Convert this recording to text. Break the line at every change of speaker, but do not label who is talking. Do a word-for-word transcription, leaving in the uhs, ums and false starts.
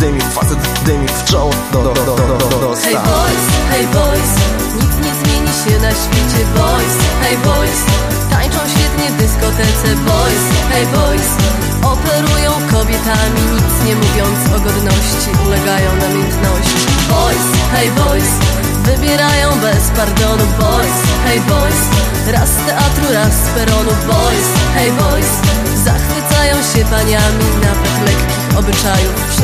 dymi, facet dymi w czoło do, do, do, do, do, do
Hey boys, hey boys, nic nie zmieni się na świecie. Boys, hey boys, tańczą świetnie w dyskotece. Boys, hey boys, operują kobietami, nic nie mówiąc o godności, ulegają namiętności. Boys, hey boys, wybierają bez pardonu. Boys, hey boys, raz z teatru, raz z peronu. Boys, hey boys, zachwycają się paniami, nawet lekkich obyczajów.